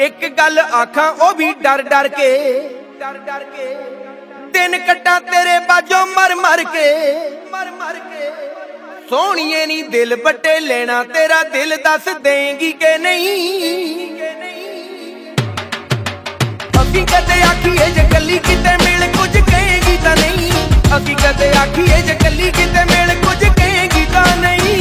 एक गल आखां ओ भी डर डर के दिन कट्टा तेरे बाजों मर मर के सोहणिए नी दिल बट्टे लेना तेरा दिल दस देंगी के नहीं। असीं कदे आखीए जे कली किते मिल कुछ कहेगी तां नहीं, असीं कदे आखीए जे कली किते मिल कुछ कहेगी तां नहीं।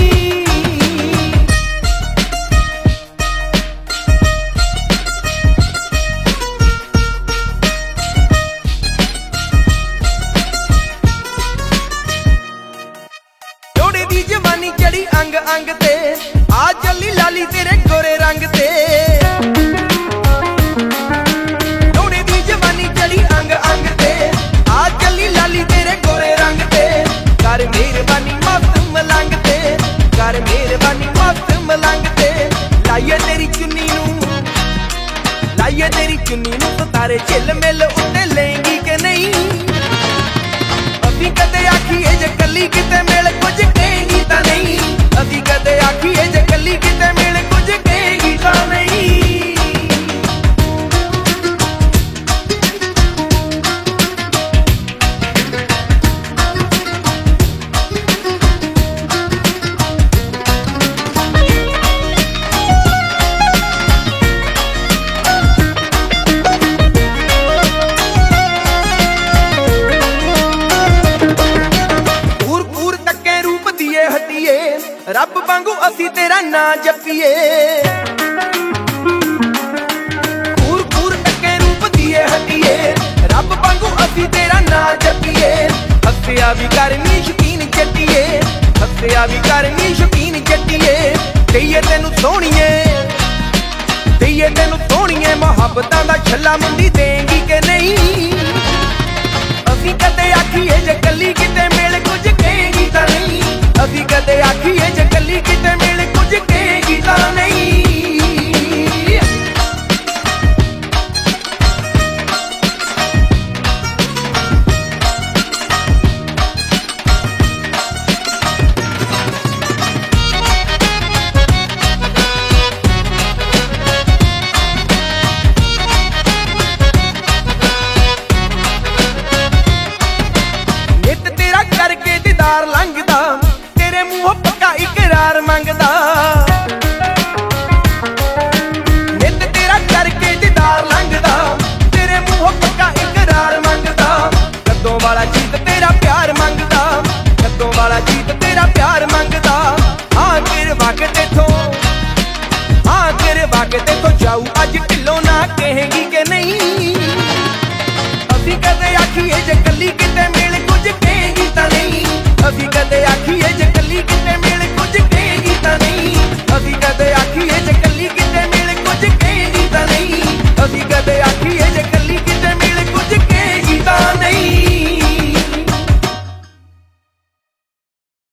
जवानी चढ़ी अंग अंग ते आ चली लाली तेरे गोरे रंग ते, जोड़े दी जवानी चढ़ी अंग अंग ते आ चली लाली तेरे गोरे रंग ते। कर मेहरबानी मस्त मलंग ते, कर मेहरबानी मस्त मलंग ते। लाइए तेरी चुन्नी नू, लाइए तेरी चुन्नी नू तो तारे झिल मिल उत्ते लेंगी के नहीं। असीं कदे आखीए जे कली किते मिल कुछ कहेगी तां नहीं, असीं कदे आखीए जे कली किते मिल कुछ कहेगी तां नहीं। रब वांगू असी तेरा ना जपीए, पूर पूर टके रूप दिए हटिए। रब वांगू असी तेरा ना जपीए। हस्या भी करनी शकीन जट्टीए, हस्या भी करनी शकीन जट्टीए। दईए तेनू सोहणीए, दईए तेनू सोहणीए मुहब्बतां दा छल्ला मुंडी देंगी के नहीं। असी कदे आखीए जे कली किते मिल कुछ कहेगी तां नहीं, असी कदे आखीए जे कली किते मिल कुछ कहेगी तां नहीं। नित तेरा करके दीदार लंघदा, तेरे मुंहों पक्का इकरार मंगदा। नित तेरा करके दीदार लंघदा, तेरे मुंहों पक्का इकरार मंगदा। कदों वाला जीत तेरा प्यार मंगदा, कदों वाला जीत तेरा प्यार मंगदा। हाँ तेरे वाके तेथों, हाँ तेरे वाके तेथों जाऊ अज ढिलों ना कहेगी के नहीं। असीं कदे आखीए जे कली किते मिल कुछ कहेगी तां नहीं, असीं कदे आखीए